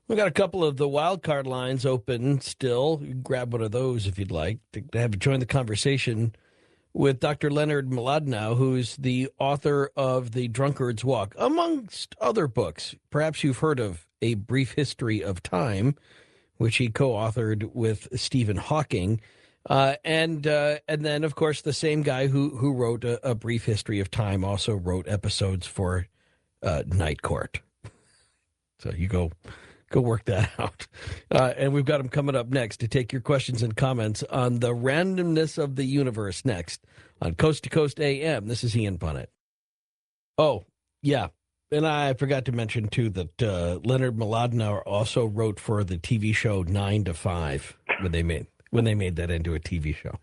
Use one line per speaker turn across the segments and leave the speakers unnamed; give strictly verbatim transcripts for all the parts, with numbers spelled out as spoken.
We got a couple of the wild card lines open still. You can grab one of those if you'd like to have join the conversation with Doctor Leonard Mlodinow, who's the author of The Drunkard's Walk, amongst other books. Perhaps you've heard of A Brief History of Time, which he co-authored with Stephen Hawking. Uh, and uh, and then, of course, the same guy who, who wrote a, a Brief History of Time also wrote episodes for uh, Night Court. So you go... Go work that out. Uh, and we've got him coming up next to take your questions and comments on the randomness of the universe next on Coast to Coast A M. This is Ian Punnett. Oh, yeah. And I forgot to mention, too, that uh, Leonard Mlodinow also wrote for the T V show Nine to Five when they made when they made that into a T V show.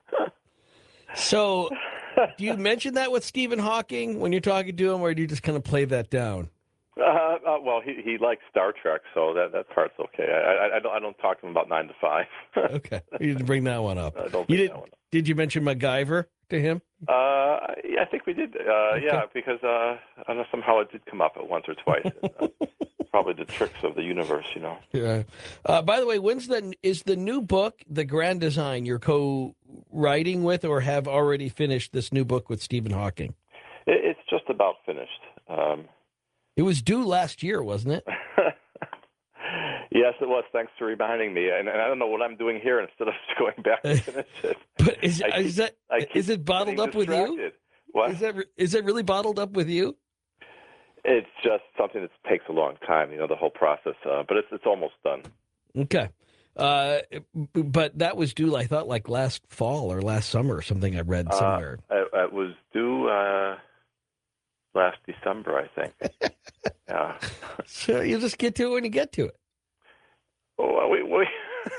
So do you mention that with Stephen Hawking when you're talking to him, or do you just kind of play that down?
Uh, uh, well, he he likes Star Trek, so that that part's okay. I I, I don't I don't talk to him about nine to five.
Okay, you didn't bring that one up.
I don't
you
bring
did.
That one up.
Did you mention MacGyver to him?
Uh, yeah, I think we did. Uh,
Okay.
Yeah, because uh, I don't know, somehow it did come up at once or twice. uh, probably the tricks of the universe, you know.
Yeah. Uh, by the way, when's the is the new book, The Grand Design, you're co-writing with, or have already finished this new book with Stephen Hawking?
It, it's just about finished. Um,
It was due last year, wasn't it?
Yes, it was. Thanks for reminding me. And, and I don't know what I'm doing here instead of going back to finish it.
But is,
I
is
keep-
that
I keep
is it bottled
getting
up with you?
distracted. What?
Is that re- is it really bottled up with you?
It's just something that takes a long time, you know, the whole process. Uh, but it's it's almost done.
Okay. Uh, but that was due, I thought, like last fall or last summer or something I read somewhere.
Uh, it, it was due uh, last December, I think. Yeah.
So you just get to it when you get to it.
Well, we, we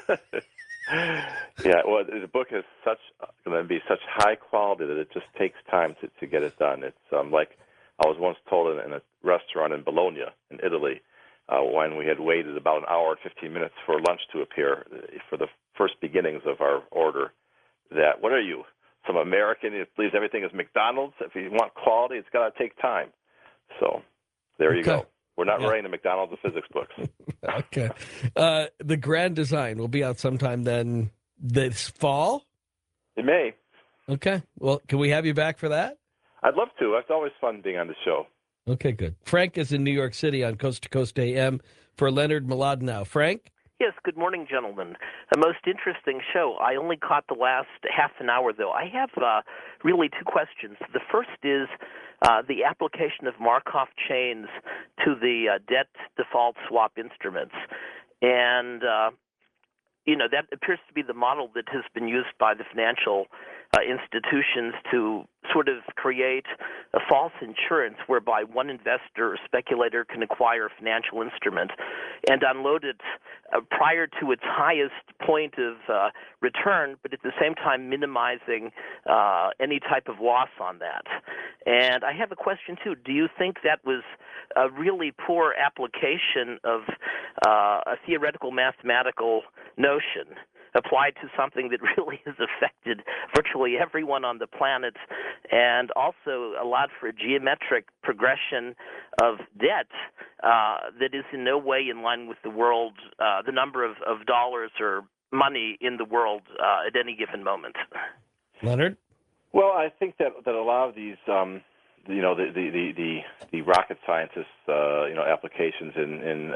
yeah. Well, the book is such going to be such high quality that it just takes time to, to get it done. It's um, like I was once told in, in a restaurant in Bologna, in Italy, uh, when we had waited about an hour and fifteen minutes for lunch to appear for the first beginnings of our order. That what are you, some American who believes everything is McDonald's? If you want quality, it's got to take time. So there you
Okay.
go. We're not
Yeah.
writing the McDonald's of physics books.
Okay. Uh, the Grand Design will be out sometime then this fall.
It may.
Okay. Well, can we have you back for that?
I'd love to. It's always fun being on the show.
Okay, good. Frank is in New York City on Coast to Coast A M for Leonard Mlodinow. Frank?
Yes, good morning, gentlemen. A most interesting show. I only caught the last half an hour, though. I have uh, really two questions. The first is uh, the application of Markov chains to the uh, debt default swap instruments. And, uh, you know, that appears to be the model that has been used by the financial uh, institutions to sort of create a false insurance whereby one investor or speculator can acquire a financial instrument and unload it uh, prior to its highest point of uh, return, but at the same time minimizing uh, any type of loss on that. And I have a question, too. Do you think that was a really poor application of uh, a theoretical mathematical notion applied to something that really has affected virtually everyone on the planet, and also allowed for a geometric progression of debt uh, that is in no way in line with the world, uh, the number of, of dollars or money in the world uh, at any given moment?
Leonard?
Well, I think that that a lot of these, um, you know, the the the, the, the rocket scientists, uh, you know, applications in in,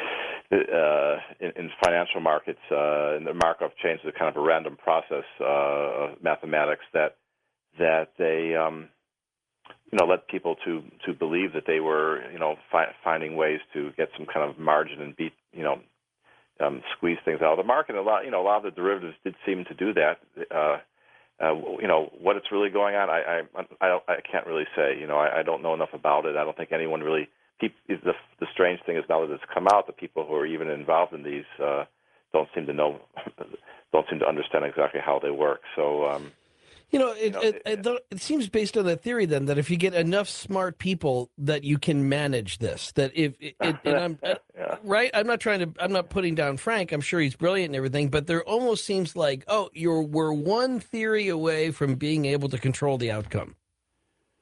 uh, in in financial markets, uh, and the Markov chains is kind of a random process uh, of mathematics that that they, um, you know, led people to to believe that they were, you know, fi- finding ways to get some kind of margin and beat, you know, um, squeeze things out of the market. A lot, you know, a lot of the derivatives did seem to do that. Uh, Uh, you know, what it's really going on, I I I, don't, I can't really say. You know, I, I don't know enough about it. I don't think anyone really. People, the the strange thing is now that it's come out, the people who are even involved in these uh, don't seem to know, don't seem to understand exactly how they work. So. Um,
You know, it,
You know,
it,
it-
it, it seems based on that theory then that if you get enough smart people that you can manage this. That if it, it, and I'm
yeah.
right, I'm not trying to, I'm not putting down Frank. I'm sure he's brilliant and everything, but there almost seems like, oh, you're we're one theory away from being able to control the outcome.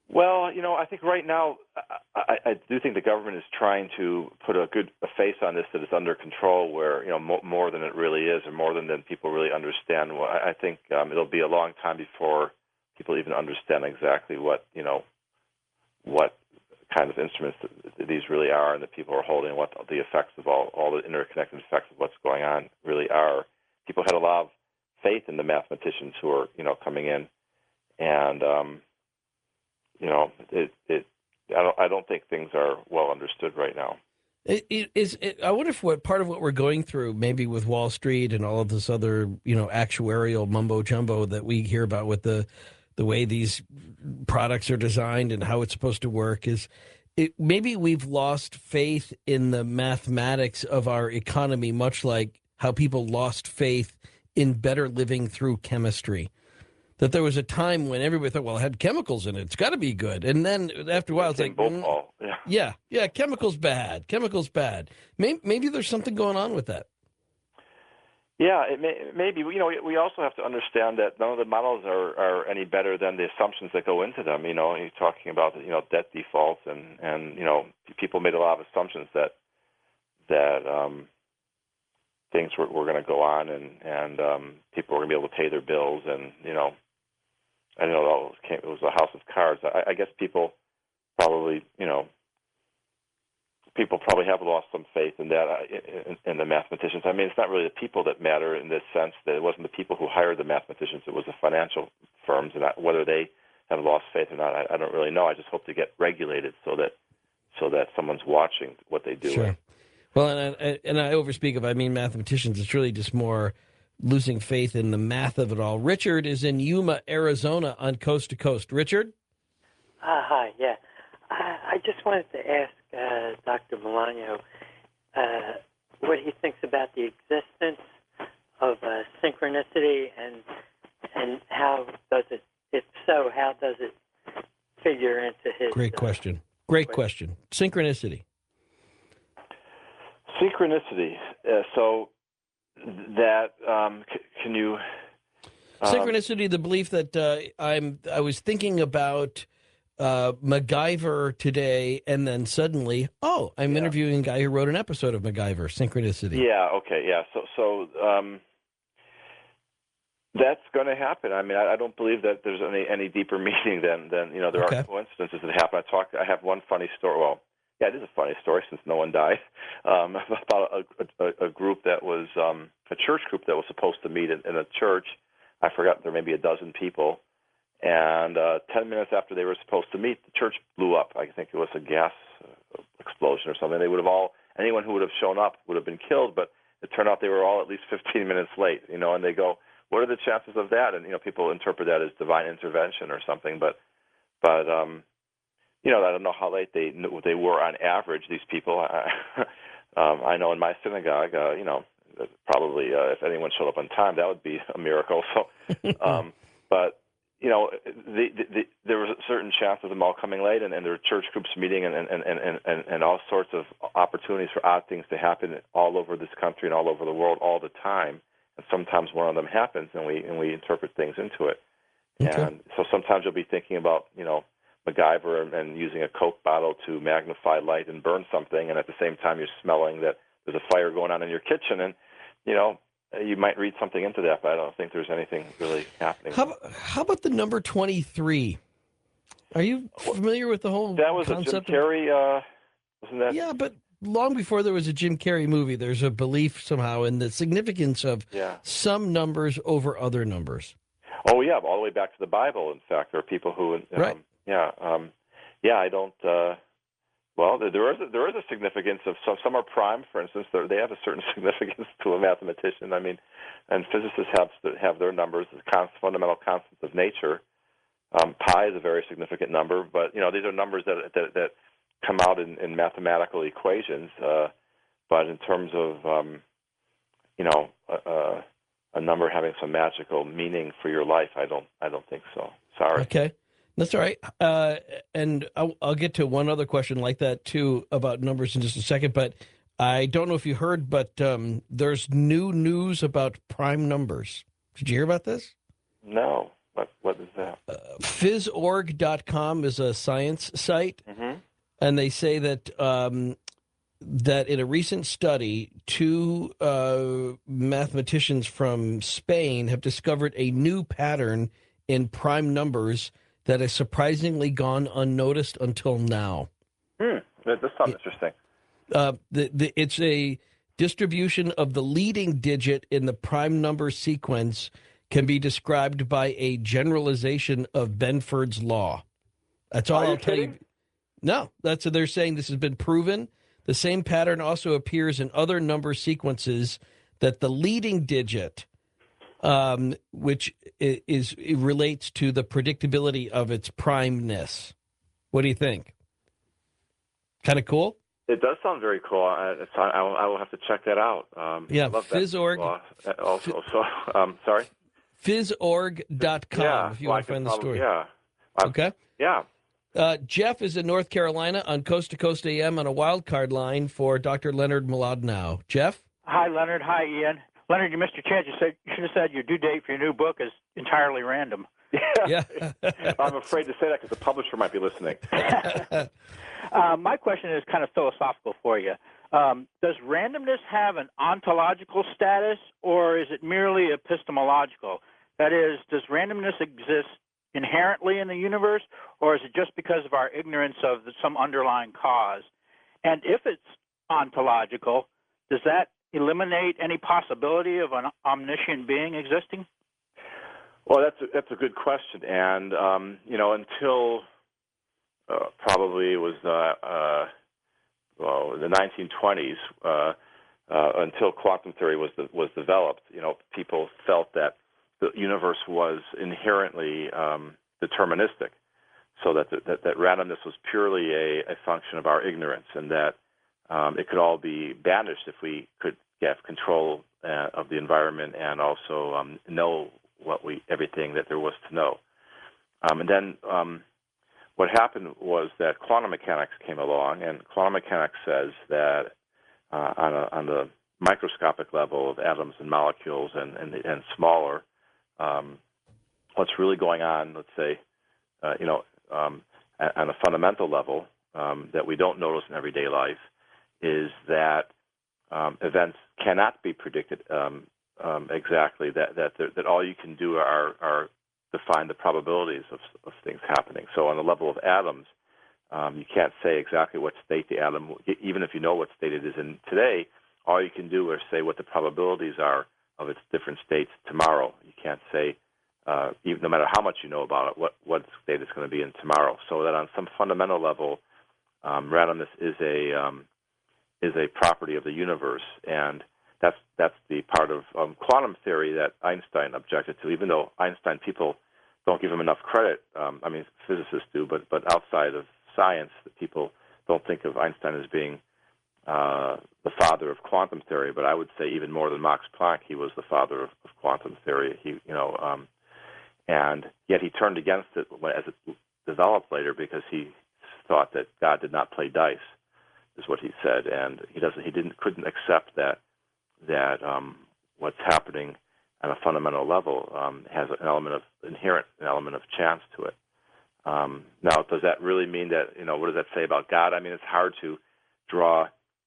Well, you know, I think right now, I, I, I do think the government is trying to put a good a face on this that it's under control, where you know mo- more than it really is, or more than, than people really understand. Well, I, I think um, it'll be a long time before people even understand exactly what you know what kind of instruments that these really are, and that people are holding, what the effects of all all the interconnected effects of what's going on really are. People had a lot of faith in the mathematicians who are you know coming in, and um, you know, it, it, I don't, I don't think things are well understood right now.
It, it is. It, I wonder if what part of what we're going through, maybe with Wall Street and all of this other, you know, actuarial mumbo jumbo that we hear about with the, the way these products are designed and how it's supposed to work, is it, maybe we've lost faith in the mathematics of our economy, much like how people lost faith in better living through chemistry. That there was a time when everybody thought, well, it had chemicals in it. It's got to be good. And then after a while, it's like, mm,
yeah.
yeah, yeah, chemicals bad. Chemicals bad. Maybe, maybe there's something going on with that.
Yeah, it may, maybe. You know, we also have to understand that none of the models are, are any better than the assumptions that go into them. You know, you're talking about, you know, debt defaults, and, and you know, people made a lot of assumptions that that um, things were, were going to go on, and, and um, people were going to be able to pay their bills, and, you know, I don't know, it, came, it was a house of cards. I, I guess people probably, you know, people probably have lost some faith in that, uh, in, in the mathematicians. I mean, it's not really the people that matter in this sense, that it wasn't the people who hired the mathematicians, it was the financial firms, and I, whether they have lost faith or not, I, I don't really know. I just hope to get regulated so that so that someone's watching what they do.
Sure. Well, and I, and I overspeak if I mean mathematicians. It's really just more losing faith in the math of it all. Richard is in Yuma, Arizona, on Coast to Coast. Richard?
Uh, hi, yeah. I, I just wanted to ask uh, Doctor Milano uh, what he thinks about the existence of uh, synchronicity, and and how does it, if so, how does it figure into his...
Great question. Great question. Synchronicity.
Synchronicity. Uh, so that um, c- can you um,
synchronicity, the belief that uh, I'm I was thinking about uh, MacGyver today, and then suddenly, oh, I'm
yeah.
interviewing a guy who wrote an episode of MacGyver. Synchronicity.
Yeah. Okay. Yeah. So so um, that's going to happen. I mean, I, I don't believe that there's any any deeper meaning than than you know there
Okay.
are coincidences that happen. I talk. I have one funny story. Well. Yeah, it is a funny story since no one died, um, about a, a, a group that was, um, a church group that was supposed to meet in, in a church. I forgot, there may be a dozen people. And uh, ten minutes after they were supposed to meet, the church blew up. I think it was a gas uh, explosion or something. They would have all, anyone who would have shown up would have been killed, but it turned out they were all at least fifteen minutes late, you know, and they go, what are the chances of that? And, you know, people interpret that as divine intervention or something, but, but, um, you know, I don't know how late they they were on average. These people, um, I know in my synagogue, uh, you know, probably uh, if anyone showed up on time, that would be a miracle. So, um, but you know, the, the, the, there was a certain chance of them all coming late, and, and there were church groups meeting, and and, and, and and all sorts of opportunities for odd things to happen all over this country and all over the world all the time. And sometimes one of them happens, and we and we interpret things into it.
Okay.
And so sometimes you'll be thinking about, you know, MacGyver and, and using a Coke bottle to magnify light and burn something, and at the same time you're smelling that there's a fire going on in your kitchen, and you know you might read something into that, but I don't think there's anything really happening.
How, how about the number twenty-three? Are you familiar with the whole
that was
concept?
a Jim Carrey, uh, wasn't that?
Yeah, but long before there was a Jim Carrey movie, there's a belief somehow in the significance of
yeah.
some numbers over other numbers.
Oh yeah, all the way back to the Bible. In fact, there are people who, um,
right.
yeah, um, yeah. I don't. Uh, well, there, there is a, there is a significance of some. Some are prime, for instance. They have a certain significance to a mathematician. I mean, and physicists have have their numbers, the const, fundamental constants of nature. Um, pi is a very significant number, but you know these are numbers that that, that come out in, in mathematical equations. Uh, but in terms of um, you know. Uh, a number having some magical meaning for your life, I don't I don't think so. Sorry.
Okay. That's all right. Uh, and I'll, I'll get to one other question like that, too, about numbers in just a second. But I don't know if you heard, but um, there's new news about prime numbers. Did you hear about this?
No. What what is that?
Uh, phys org dot com is a science site,
Mm-hmm.
and they say that um, that in a recent study, two uh, mathematicians from Spain have discovered a new pattern in prime numbers that has surprisingly gone unnoticed until now.
Hmm. That, that sounds
It-
interesting.
Uh, the, the, it's a distribution of the leading digit in the prime number sequence can be described by a generalization of Benford's law. That's all
Are you
I'll tell you.
kidding?
No, that's what they're saying. This has been proven. The same pattern also appears in other number sequences that the leading digit, um, which i- is it relates to the predictability of its primeness. What do you think? Kind of cool?
It does sound very cool. I, it's, I, I will I will have to check that out. Um,
Yeah,
I love that
PhysOrg.
law. Uh, Also, so um, sorry.
phys org dot com
Yeah.
if you
well,
want
I
to find
could
the
probably,
story.
Yeah. I've-
Okay.
Yeah.
Uh, Jeff is in North Carolina on Coast to Coast A M on a wild card line for Doctor Leonard Mlodinow. Jeff?
Hi, Leonard. Hi, Ian. Leonard, you missed your chance. You said you should have said your due date for your new book is entirely random.
Yeah.
I'm afraid to say that because the publisher might be listening.
Uh, my question is kind of philosophical for you. Um, does randomness have an ontological status, or is it merely epistemological? That is, does randomness exist inherently in the universe, or is it just because of our ignorance of the, some underlying cause? And if it's ontological, does that eliminate any possibility of an omniscient being existing?
Well, that's a, that's a good question, and um, you know, until uh, probably it was uh, uh, well the nineteen twenties, uh, uh, until quantum theory was was developed, you know, people felt that the universe was inherently um, deterministic, so that, the, that that randomness was purely a, a function of our ignorance, and that um, it could all be banished if we could get control uh, of the environment and also um, know what we everything that there was to know. Um, and then um, what happened was that quantum mechanics came along, and quantum mechanics says that uh, on, a, on the microscopic level of atoms and molecules and, and, and smaller, um, what's really going on, let's say, uh, you know, um, on a fundamental level um, that we don't notice in everyday life, is that um, events cannot be predicted um, um, exactly. That that that all you can do are are define the probabilities of, of things happening. So on the level of atoms, um, you can't say exactly what state the atom, even if you know what state it is in today. All you can do is say what the probabilities are of its different states tomorrow. You can't say, uh, even no matter how much you know about it, what what state it's going to be in tomorrow. So that on some fundamental level, um, randomness is a um, is a property of the universe, and that's that's the part of um, quantum theory that Einstein objected to. Even though Einstein, people don't give him enough credit. Um, I mean, physicists do, but but outside of science, people don't think of Einstein as being uh, the father of quantum theory. But I would say even more than Max Planck, he was the father of, of quantum theory. He, you know, um, and yet he turned against it as it developed later because he thought that God did not play dice, is what he said, and he doesn't. He didn't couldn't accept that that um, what's happening on a fundamental level um, has an element of inherent an element of chance to it. Um, now, does that really mean that, you know, what does that say about God? I mean, it's hard to draw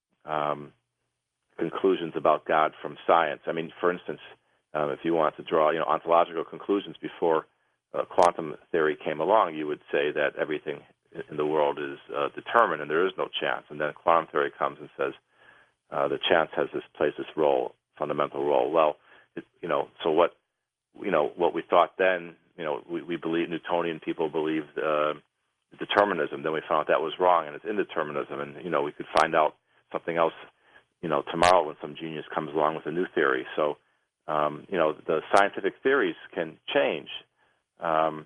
um, conclusions about God from science. I mean, for instance, um, if you want to draw, you know, ontological conclusions before uh, quantum theory came along, you would say that everything in the world is uh, determined and there is no chance. And then quantum theory comes and says uh, the chance has this plays this role, fundamental role. Well, it, you know, so what, you know, what we thought then, you know, we, we believe Newtonian people believed uh, determinism. Then we found out that was wrong, and it's indeterminism. And you know, we could find out something else, you know, tomorrow when some genius comes along with a new theory. So, um, you know, the scientific theories can change, um,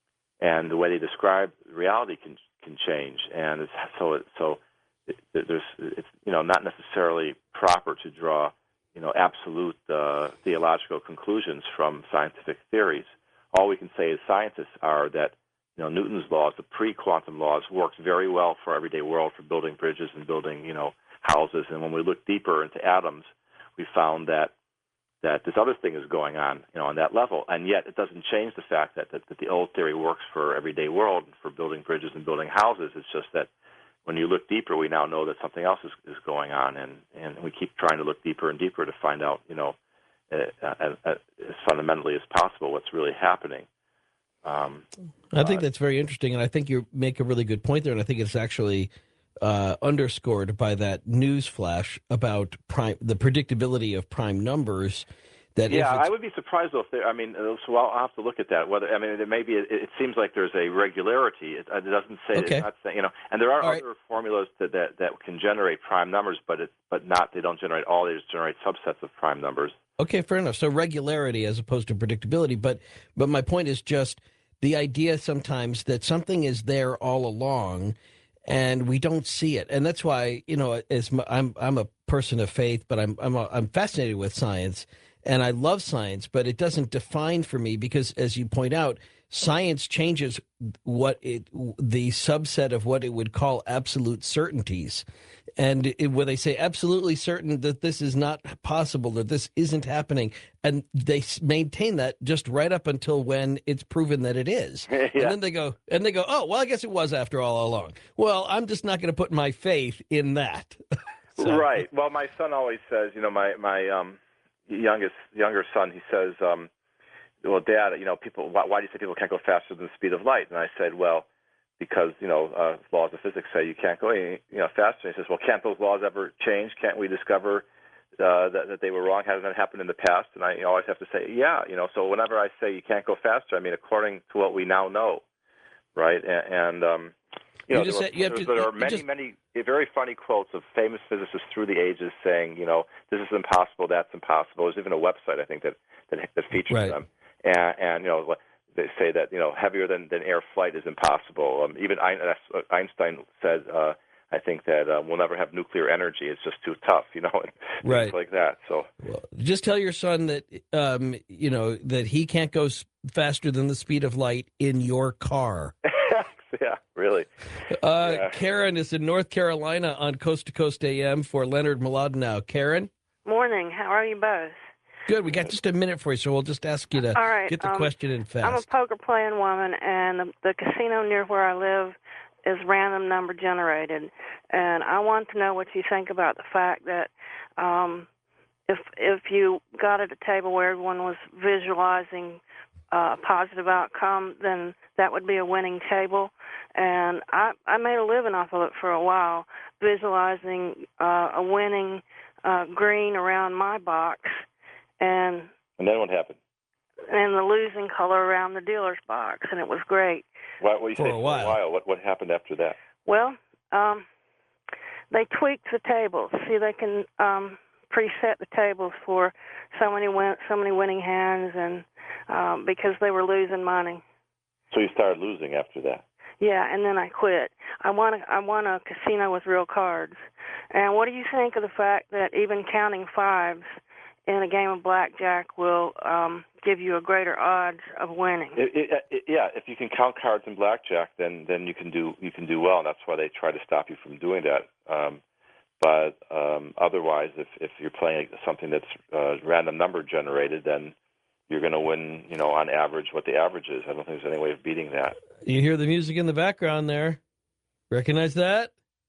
and the way they describe reality can can change. And it's, so, it, so it, there's it's you know not necessarily proper to draw, you know, absolute uh, theological conclusions from scientific theories. All we can say as scientists are that, you know, Newton's laws, the pre-quantum laws, works very well for everyday world, for building bridges and building, you know, houses. And when we look deeper into atoms, we found that that this other thing is going on, you know, on that level. And yet it doesn't change the fact that, that, that the old theory works for everyday world, for building bridges and building houses. It's just that when you look deeper, we now know that something else is, is going on, and, and we keep trying to look deeper and deeper to find out, you know, uh, uh, uh, as fundamentally as possible what's really happening. Um,
I think
uh,
that's very interesting, and I think you make a really good point there, and I think it's actually uh, underscored by that news flash about prime, the predictability of prime numbers. That
yeah,
if it's,
I would be surprised though if there. I mean, so I'll, I'll have to look at that. Whether I mean, it may be. It, it seems like there's a regularity. It, it doesn't say.
Okay.
It's not saying, you know, and there are
All
other
right.
formulas that, that that can generate prime numbers, but it but not. They don't generate all. They just generate subsets of prime numbers.
Okay, fair enough. So regularity as opposed to predictability. But but my point is just the idea sometimes that something is there all along and we don't see it. And that's why, you know, as my, I'm I'm a person of faith, but I'm I'm a, I'm fascinated with science and I love science, but it doesn't define for me because, as you point out, science changes what it the subset of what it would call absolute certainties. And it, when they say absolutely certain that this is not possible, that this isn't happening, and they s- maintain that just right up until when it's proven that it is.
Yeah.
And then they go, and they go, oh, well, I guess it was after all along. Well, I'm just not going to put my faith in that. So-
Right. Well, my son always says, you know, my my um, youngest younger son, he says, um, well, Dad, you know, people, why, why do you say people can't go faster than the speed of light? And I said, well, because, you know, uh, laws of physics say you can't go any, you know, faster. And he says, well, can't those laws ever change? Can't we discover uh, that, that they were wrong? Hasn't that happened in the past? And I always have to say, yeah, you know, so whenever I say you can't go faster, I mean, according to what we now know, right? And, and um, you,
You
know,
just
there,
said- you have
were,
to-
there are
you
many,
just-
many very funny quotes of famous physicists through the ages saying, you know, this is impossible, that's impossible. There's even a website, I think, that, that, that features
Right.
them. And, and, you know, they say that, you know, heavier than, than air flight is impossible. Um, even Einstein said, uh, I think, that uh, we'll never have nuclear energy. It's just too tough, you know, and
Right.
things like that. So,
Well, just tell your son that, um, you know, that he can't go s- faster than the speed of light in your car.
yeah, really.
Uh,
Yeah.
Karen is in North Carolina on Coast to Coast A M for Leonard Mlodinow. Karen?
Morning. How are you both?
Good. We got just a minute for you, so we'll just ask you to
All right.
get the
um,
question in
I'm a
fast.
poker playing woman, and the, the casino near where I live is random number generated. And I want to know what you think about the fact that um, if if you got at a table where everyone was visualizing uh, a positive outcome, then that would be a winning table. And I, I made a living off of it for a while, visualizing uh, a winning uh, green around my box. And
And then what happened?
and the losing color around the dealer's box, and it was great.
What, what you
For
say
a
for
while.
a while? What, what happened after that?
Well, um, they tweaked the tables. See, they can um, preset the tables for so many win- so many winning hands, and um, because they were losing money.
So you started losing after that.
Yeah, and then I quit. I want a, I want a casino with real cards. And what do you think of the fact that even counting fives in a game of blackjack will um, give you a greater odds of winning?
It, it, it, yeah, if you can count cards in blackjack, then then you can do you can do well, and that's why they try to stop you from doing that. Um, but um, otherwise, if if you're playing something that's uh, random number generated, then you're going to win, you know, on average what the average is. I don't think there's any way of beating that.
You hear the music in the background there. Recognize that?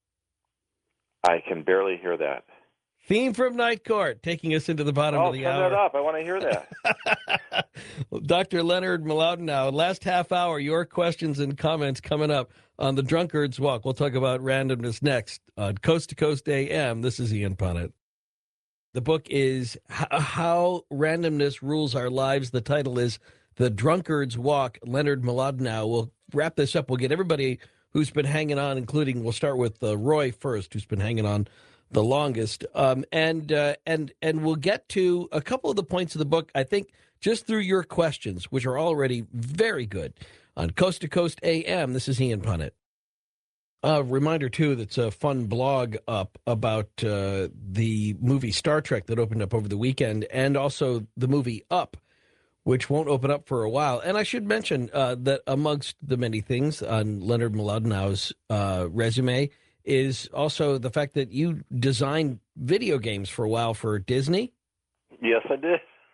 I can barely hear that.
Theme from Night Court, taking us into the bottom
Oh,
of the
turn
hour.
that up. I want to hear that.
Doctor Leonard Mlodinow, last half hour, your questions and comments coming up on the Drunkard's Walk. We'll talk about randomness next on Coast to Coast A M. This is Ian Punnett. The book is H- How Randomness Rules Our Lives. The title is The Drunkard's Walk. Leonard Mlodinow. We'll wrap this up. We'll get everybody who's been hanging on, including, we'll start with uh, Roy first, who's been hanging on the longest, um, and uh, and and we'll get to a couple of the points of the book, I think, just through your questions, which are already very good. On Coast to Coast A M, this is Ian Punnett. A reminder, too, that's a fun blog up about uh, the movie Star Trek that opened up over the weekend, and also the movie Up, which won't open up for a while. And I should mention uh, that amongst the many things on Leonard Mlodinow's uh, resume is also the fact that you designed video games for a while for Disney.
Yes, I did.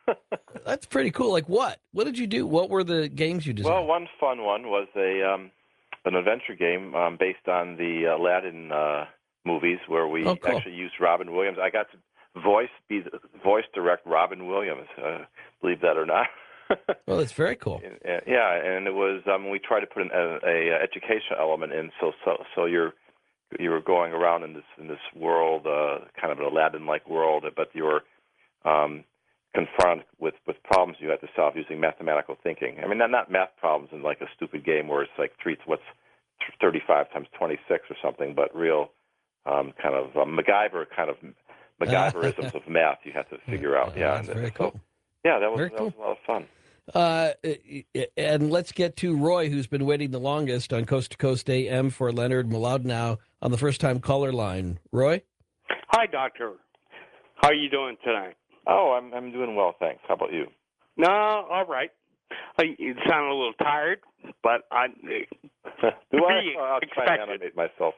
That's pretty cool. Like what? What did you do? What were the games you designed?
Well, one fun one was a um, an adventure game um, based on the Aladdin uh, movies, where we
Oh, cool.
actually used Robin Williams. I got to voice be the, voice direct Robin Williams, uh, believe that or not.
Well, that's very cool.
And- yeah, and it was um, we tried to put an a, a educational element in, so so so you're you were going around in this in this world, uh, kind of an Aladdin-like world, but you were um, confronted with, with problems you had to solve using mathematical thinking. I mean, not not math problems in like a stupid game where it's like three what's thirty-five times twenty-six or something, but real um, kind of um, MacGyver kind of MacGyverisms of math you had to figure out. Yeah,
That's
and,
very
so,
cool.
Yeah, that was
Very
that
cool.
was a lot of fun.
Uh, and let's get to Roy, who's been waiting the longest on Coast to Coast A M for Leonard Mlodinow on the first-time caller line. Roy?
Hi, Doctor. How are you doing tonight?
Oh, I'm I'm doing well, thanks. How about you?
No, all right. Uh, You sound a little tired, but I
Do I?
be
Oh, I'll try and
expected.
animate myself.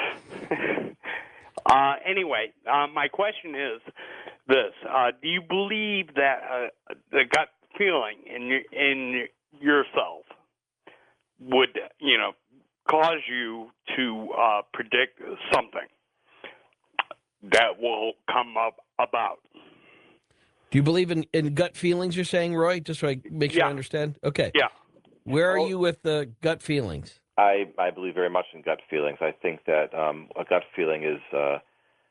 uh, anyway, uh, my question is this: uh, do you believe that uh, the gut feeling in your, in yourself would, you know, cause you to uh, predict something that will come up about?
Do you believe in, in gut feelings, you're saying, Roy? Just so I make sure I
Yeah.
understand? Okay.
Yeah.
Where are
Oh.
you with the gut feelings?
I, I believe very much in gut feelings. I think that um, a gut feeling is uh,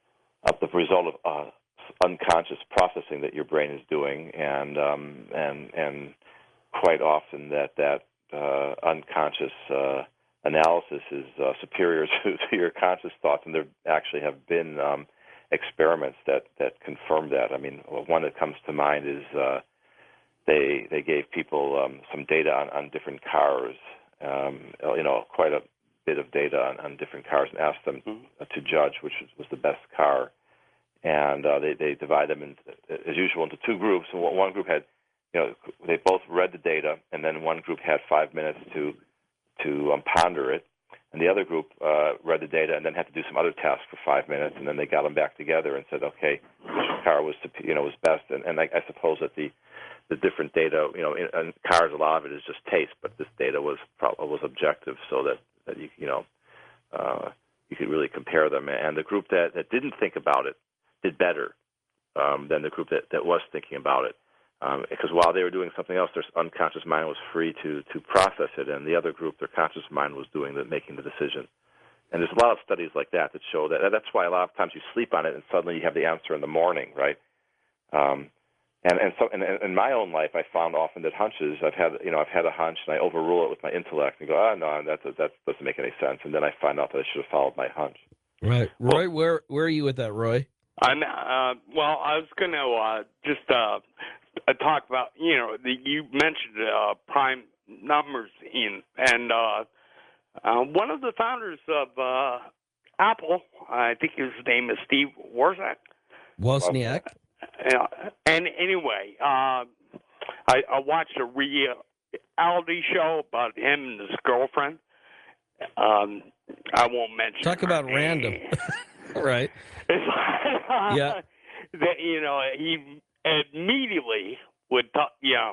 the result of uh, unconscious processing that your brain is doing, and um, and and quite often that that uh, unconscious uh, analysis is uh, superior to, to your conscious thoughts, and there actually have been um, experiments that, that confirm that. I mean, one that comes to mind is uh, they they gave people um, some data on, on different cars. Um, you know, quite a bit of data on, on different cars, and asked them
Mm-hmm.
to judge which was the best car. And uh, they they divide them, in, as usual, into two groups. And one group had, you know, they both read the data, and then one group had five minutes to to um, ponder it, and the other group uh, read the data and then had to do some other tasks for five minutes, and then they got them back together and said, okay, which car was you know was best. And, and I, I suppose that the the different data, you know, in, in cars, a lot of it is just taste, but this data was was objective, so that, that you you know uh, you could really compare them. And the group that, that didn't think about it did better um, than the group that, that was thinking about it, um, because while they were doing something else, their unconscious mind was free to to process it, and the other group, their conscious mind was doing the making the decision. And there's a lot of studies like that that show that. That's why a lot of times you sleep on it, and suddenly you have the answer in the morning, right? Um, And and so and in my own life, I found often that hunches. I've had you know I've had a hunch, and I overrule it with my intellect and go, oh no, that that doesn't make any sense. And then I find out that I should have followed my hunch.
Right. Roy, where where are you with that, Roy?
I'm uh, well. I was going to uh, just uh, uh, talk about you know the, you mentioned uh, prime numbers in and uh, uh, one of the founders of uh, Apple, I think his name is Steve Wozniak.
Wozniak.
Uh, and anyway, uh, I, I watched a reality show about him and his girlfriend. Um, I won't mention.
Talk
her
about
name.
random. Right. Yeah.
That you know he immediately would talk, you know,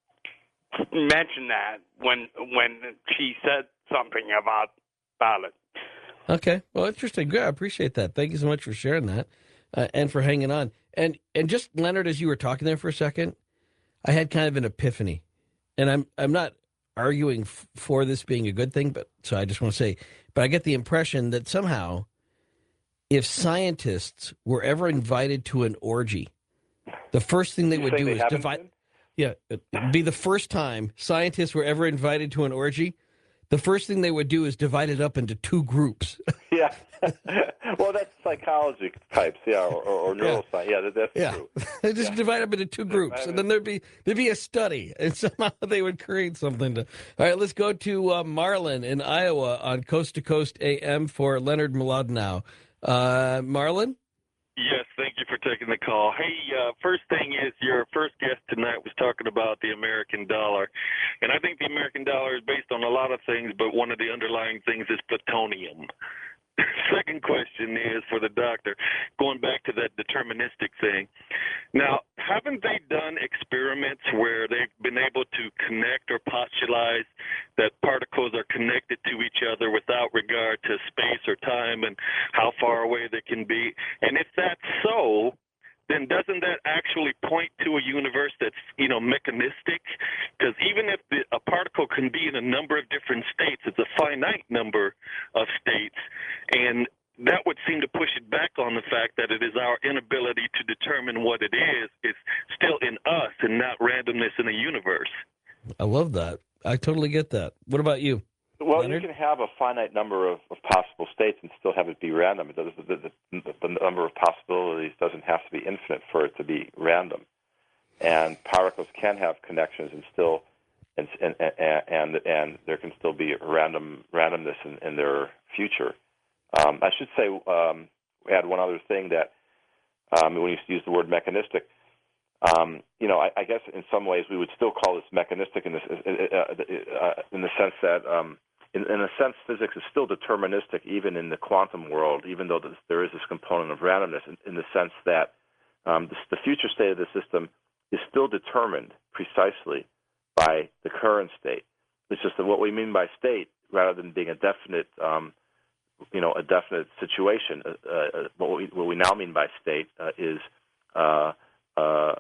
mention that when when she said something about about it.
Okay. Well, interesting. Good. I appreciate that. Thank you so much for sharing that uh, and for hanging on. And and just Leonard, as you were talking there for a second, I had kind of an epiphany, and I'm I'm not arguing f- for this being a good thing, but so I just want to say, but I get the impression that somehow, if scientists were ever invited to an orgy, the first thing they
You
would
saying
do
they
is
haven't
divide.
been?
Yeah, it'd be the first time scientists were ever invited to an orgy. The first thing they would do is divide it up into two groups.
Yeah. Well, that's psychology types, yeah, or, or, or
Yeah.
neuroscience. Yeah, that, that's
Yeah,
true.
they just
Yeah.
divide them into two groups, and then there'd be there'd be a study, and somehow they would create something to. All right, let's go to uh, Marlon in Iowa on Coast to Coast A M for Leonard Mlodinow. Uh, Marlon.
Yes, thank you for taking the call. Hey, uh, first thing is your first guest tonight was talking about the American dollar. And I think the American dollar is based on a lot of things, but one of the underlying things is plutonium. Second question is for the doctor, going back to that deterministic thing. Now, haven't they done experiments where they've been able to connect or postulate that particles are connected to each other without regard to space or time and how far away they can be? And if that's so, then doesn't that actually point to a universe that's, you know, mechanistic? Because even if the, a particle can be in a number of different states, it's a finite number of states, and that would seem to push it back on the fact that it is our inability to determine what it is. It's still in us and not randomness in the universe.
I love that. I totally get that. What about you?
Well,
Leonard?
you can have a finite number of, of possible states and still have it be random. It does, the, the, the number of possibilities doesn't have to be infinite for it to be random. And particles can have connections and still, and and and, and, and there can still be random randomness in, in their future. Um, I should say, um, add one other thing that um, when you use the word mechanistic, um, you know, I, I guess in some ways we would still call this mechanistic in, this, uh, uh, in the sense that, um, in, in a sense, physics is still deterministic even in the quantum world, even though this, there is this component of randomness in, in the sense that um, the, the future state of the system is still determined precisely by the current state. It's just that what we mean by state, rather than being a definite um, you know, a definite situation. Uh, uh, what, we, what we now mean by state uh, is uh, uh,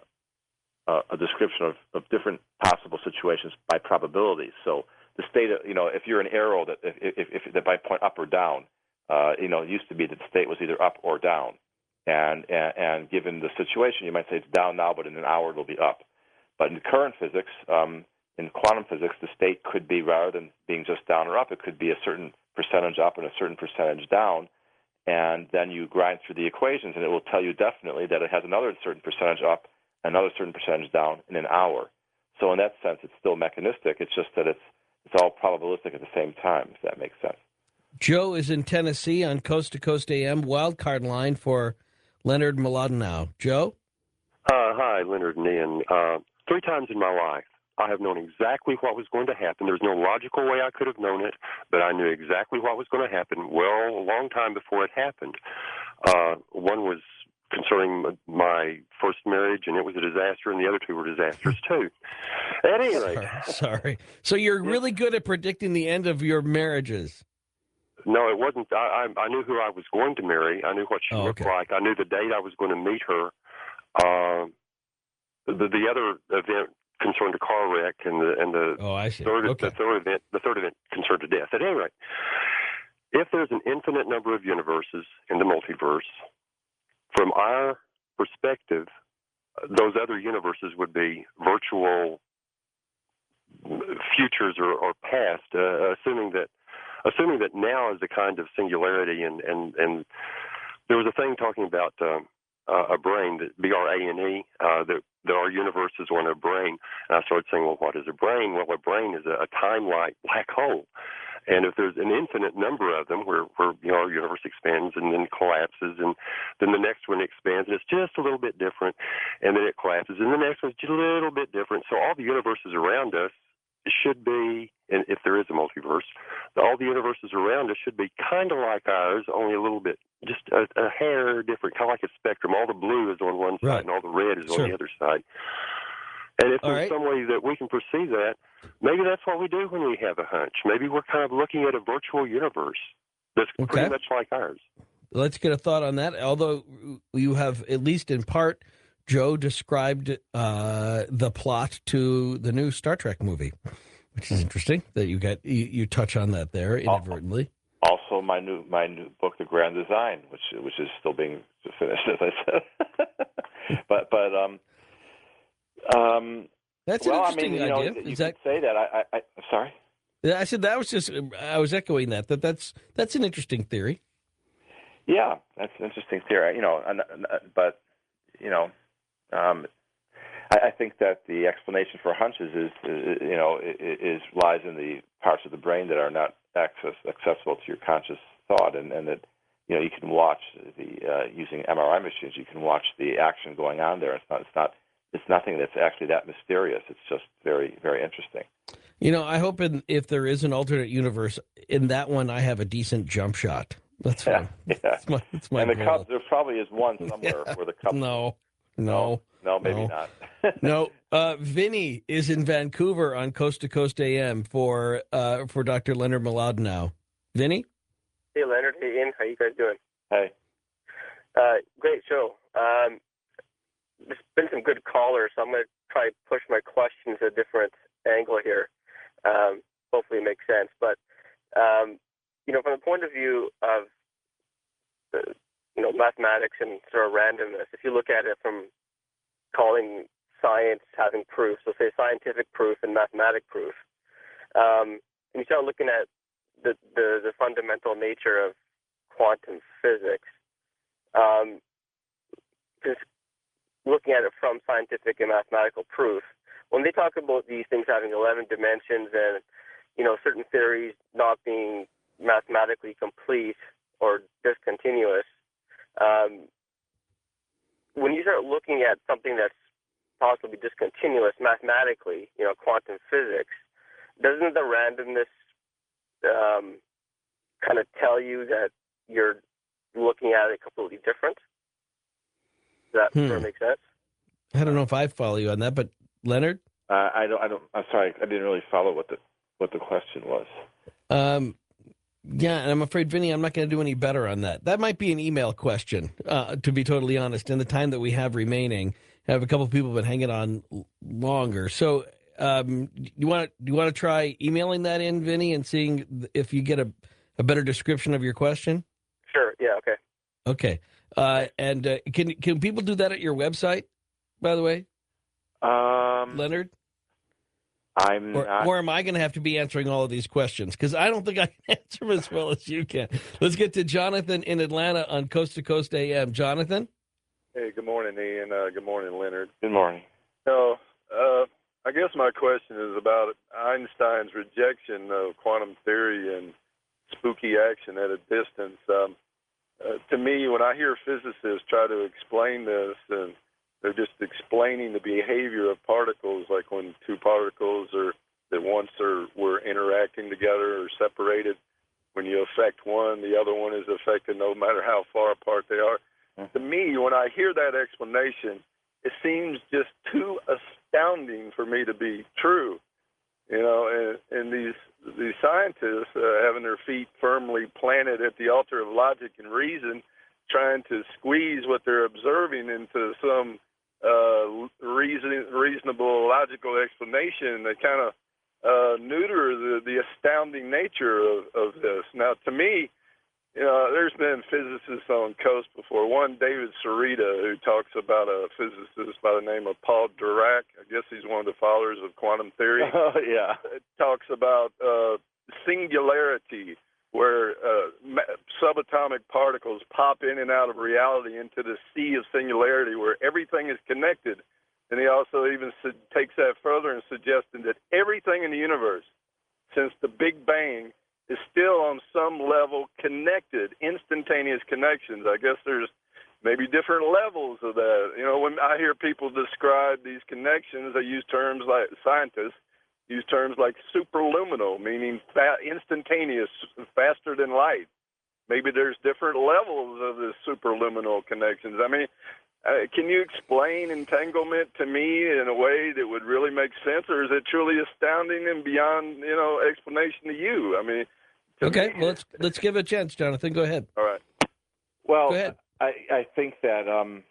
uh, a description of, of different possible situations by probabilities. So the state, of, you know, if you're an arrow that if, if, if that might point up or down, uh, you know, it used to be that the state was either up or down, and, and and given the situation, you might say it's down now, but in an hour it'll be up. But in current physics, um, in quantum physics, the state could be, rather than being just down or up, it could be a certain percentage up and a certain percentage down, and then you grind through the equations, and it will tell you definitely that it has another certain percentage up, another certain percentage down in an hour. So in that sense, it's still mechanistic. It's just that it's it's all probabilistic at the same time, if that makes sense.
Joe is in Tennessee on Coast to Coast A M, wildcard line for Leonard Mlodinow. Joe?
Uh, hi, Leonard and Ian. Uh, three times in my life, I have known exactly what was going to happen. There was no logical way I could have known it, but I knew exactly what was going to happen well a long time before it happened. Uh, one was concerning my first marriage, and it was a disaster, and the other two were disasters, too. At any rate.
Sorry. Sorry. So you're really good at predicting the end of your marriages.
No, it wasn't. I, I, I knew who I was going to marry. I knew what she
Oh,
looked
okay.
like. I knew the date I was going to meet her. Uh, the, the other event concerned a car wreck, and the and the
Oh, I see.
third
Okay.
the third event the third event concerned a death. At any rate, if there's an infinite number of universes in the multiverse, from our perspective, those other universes would be virtual futures or, or past, uh, assuming that assuming that now is a kind of singularity, and and and there was a thing talking about uh, uh, a brain, that B R A N E, uh, that there are universes on a brain. And I started saying, well, what is a brain? Well, a brain is a, a time-like black hole. And if there's an infinite number of them, where, where you know, our universe expands and then collapses, and then the next one expands, and it's just a little bit different, and then it collapses, and the next one's just a little bit different. So all the universes around us should be, and if there is a multiverse, all the universes around us should be kind of like ours, only a little bit, just a, a hair different, kind of like a spectrum. All the blue is on one side,
Right.
and all the red is
Sure.
on the other side. And if
All
there's
right.
some way that we can perceive that, maybe that's what we do when we have a hunch. Maybe we're kind of looking at a virtual universe that's
Okay.
pretty much like ours.
Let's get a thought on that. Although you have, at least in part, Joe described uh, the plot to the new Star Trek movie, which is interesting that you got you, you touch on that there inadvertently.
Also, my new my new book, The Grand Design, which which is still being finished, as I said. but but um um.
That's
well,
an
I mean,
interesting
you know,
idea.
you
Is
could
that?
say that. I, I, I sorry.
I said that was just. I was echoing that. That that's that's an interesting theory.
Yeah, that's an interesting theory. You know, and, and, but you know, um, I, I think that the explanation for hunches is, is you know, is, is lies in the parts of the brain that are not access, accessible to your conscious thought, and, and that you know you can watch the uh, using M R I machines. You can watch the action going on there. It's not. It's not. It's nothing that's actually that mysterious. It's just very, very interesting.
You know, I hope in, if there is an alternate universe, in that one, I have a decent jump shot. That's
Yeah,
fine.
yeah.
That's my, that's my
and the
goal.
Cubs, there probably is one somewhere
Yeah.
where the Cubs.
No, No.
No, maybe
no.
not.
No. Uh, Vinny is in Vancouver on Coast to Coast A M for uh, for Doctor Leonard Mlodinow. Vinny?
Hey, Leonard. Hey, Ian. How you guys doing?
Hey.
Uh, great show. Um, there's been some good callers, so I'm going to try to push my questions a different angle here. Um, hopefully it makes sense. But, um, you know, from the point of view of, the, you know, mathematics and sort of randomness, if you look at it from calling science having proof, so say scientific proof and mathematic proof, um, and you start looking at the, the, the fundamental nature of quantum physics, um, just looking at it from scientific and mathematical proof, when they talk about these things having eleven dimensions and, you know, certain theories not being mathematically complete or discontinuous, um, when you start looking at something that's possibly discontinuous mathematically, you know, quantum physics, doesn't the randomness um, kind of tell you that you're looking at it completely different? Does that
Hmm.
sort of make sense?
I don't know if I follow you on that, but Leonard?
Uh, I don't. I don't. I'm sorry. I didn't really follow what the what the question was.
Um, yeah, and I'm afraid, Vinny, I'm not going to do any better on that. That might be an email question, uh, to be totally honest. In the time that we have remaining, I have a couple of people been hanging on l- longer. So, um, you want do you want to try emailing that in, Vinny, and seeing if you get a, a better description of your question?
Sure. Yeah. Okay.
Okay. Uh, and uh, can can people do that at your website? By the way,
Um,
Leonard.
I'm
Or,
not.
or am I going to have to be answering all of these questions? Because I don't think I can answer them as well as you can. Let's get to Jonathan in Atlanta on Coast to Coast A M. Jonathan?
Hey, good morning, Ian. Uh, good morning, Leonard.
Good morning.
So, uh, I guess my question is about Einstein's rejection of quantum theory and spooky action at a distance. Um, uh, to me, when I hear physicists try to explain this, and they're just explaining the behavior of particles, like when two particles are that once are were interacting together or separated. When you affect one, the other one is affected no matter how far apart they are. Mm-hmm. To me, when I hear that explanation, it seems just too astounding for me to be true. You know, and, and these these scientists uh, having their feet firmly planted at the altar of logic and reason, trying to squeeze what they're observing into some uh, reason, reasonable, logical explanation that kind of uh, neuter the, the astounding nature of, of this. Now, to me, you know, there's been physicists on Coast before. One, David Sarita, who talks about a physicist by the name of Paul Dirac. I guess he's one of the fathers of quantum theory.
Oh, yeah.
It talks about uh, singularity, where uh, subatomic particles pop in and out of reality into the sea of singularity, where everything is connected. And he also even su- takes that further and suggesting that everything in the universe, since the Big Bang, is still on some level connected, instantaneous connections. I guess there's maybe different levels of that. You know, when I hear people describe these connections, they use terms like, scientists use terms like superluminal, meaning fa- instantaneous, faster than light. Maybe there's different levels of the superluminal connections. I mean, uh, can you explain entanglement to me in a way that would really make sense, or is it truly astounding and beyond, you know, explanation to you? I mean,
Okay,
me,
well, let's let's give it a chance, Jonathan. Go ahead.
all right.
Well,
Go ahead.
I, I think that um,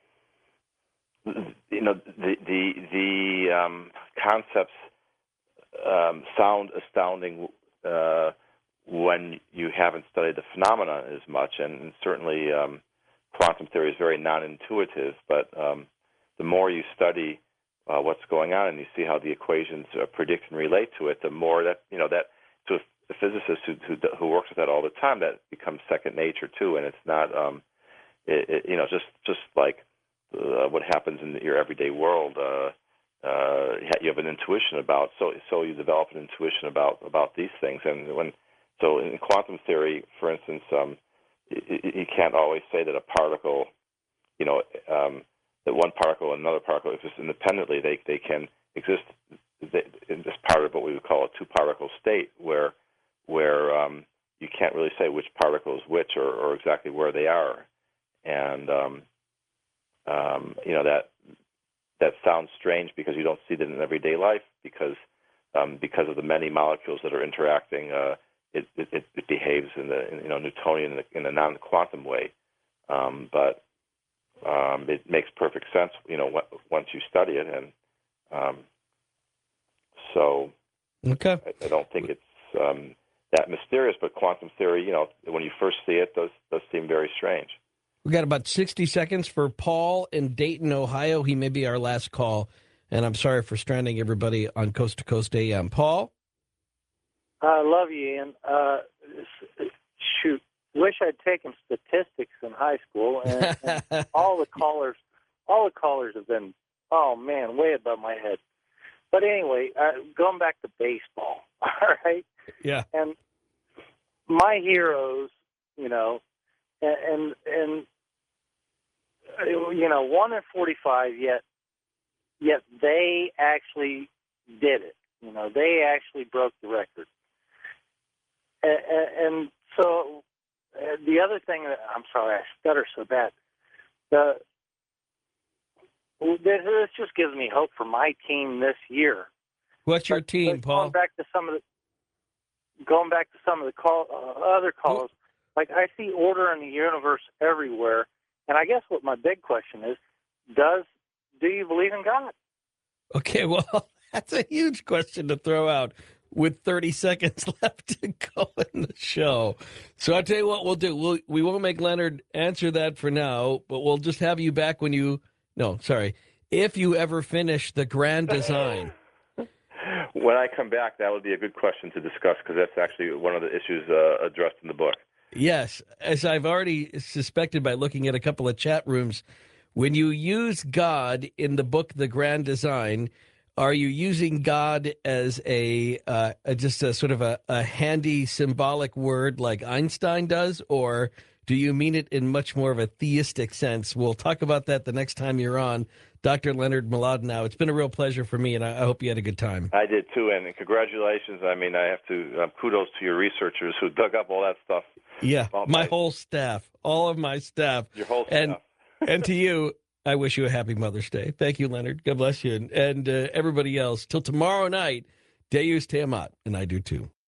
you know the the the um, concepts um, sound astounding uh, when you haven't studied the phenomenon as much, and, and certainly um, quantum theory is very non-intuitive. But um, the more you study uh, what's going on and you see how the equations uh, predict and relate to it, the more that you know that to a physicist who, who who works with that all the time, that becomes second nature too, and it's not um, it, it, you know just just like uh, what happens in your everyday world. Uh, uh, you have an intuition about so so you develop an intuition about about these things, and when so in quantum theory, for instance, um, you, you can't always say that a particle, you know, um, that one particle and another particle exist independently. They they can exist in this part of what we would call a two-particle state, where where um, you can't really say which particle is which or, or exactly where they are. And um, um, you know that that sounds strange because you don't see that in everyday life because um, because of the many molecules that are interacting. Uh, it, it, it behaves in the in, you know Newtonian in, in a non-quantum way, um, but um, it makes perfect sense. You know, w- once you study it, and um, so
Okay.
I, I don't think it's um, that mysterious. But quantum theory, you know, when you first see it, does does seem very strange.
We got about sixty seconds for Paul in Dayton, Ohio. He may be our last call, and I'm sorry for stranding everybody on Coast to Coast A M. Paul?
I love you, Ian. Uh, shoot, wish I'd taken statistics in high school, and, and all the callers, all the callers have been, oh man, way above my head. But anyway, uh, going back to baseball, all right?
Yeah.
And my heroes, you know, and and, and you know, one in forty-five. Yet, yet they actually did it. You know, they actually broke the record. And, and so, uh, the other thing that I'm sorry, I stutter so bad. The this just gives me hope for my team this year.
What's your
But-
team,
but
Paul?
Going back to some of the going back to some of the call, uh, other calls, like I see order in the universe everywhere, and I guess what my big question is: Does do you believe in God?
Okay, well, that's a huge question to throw out with thirty seconds left to go in the show. So I'll tell you what we'll do. We'll, we won't make Leonard answer that for now, but we'll just have you back when you, no, sorry, if you ever finish the grand design.
When I come back, that would be a good question to discuss because that's actually one of the issues uh, addressed in the book.
Yes, as I've already suspected by looking at a couple of chat rooms, when you use God in the book The Grand Design, are you using God as a, uh, a just a sort of a, a handy symbolic word like Einstein does, or do you mean it in much more of a theistic sense? We'll talk about that the next time you're on. Doctor Leonard Mlodinow, it's been a real pleasure for me, and I, I hope you had a good time.
I did too, and congratulations. I mean, I have to um, kudos to your researchers who dug up all that stuff.
Yeah,
All
my
my-
whole staff, all of my staff.
Your whole
and,
staff.
and to you, I wish you a happy Mother's Day. Thank you, Leonard. God bless you. And, and uh, everybody else, till tomorrow night, Deus Te Amat, and I do too.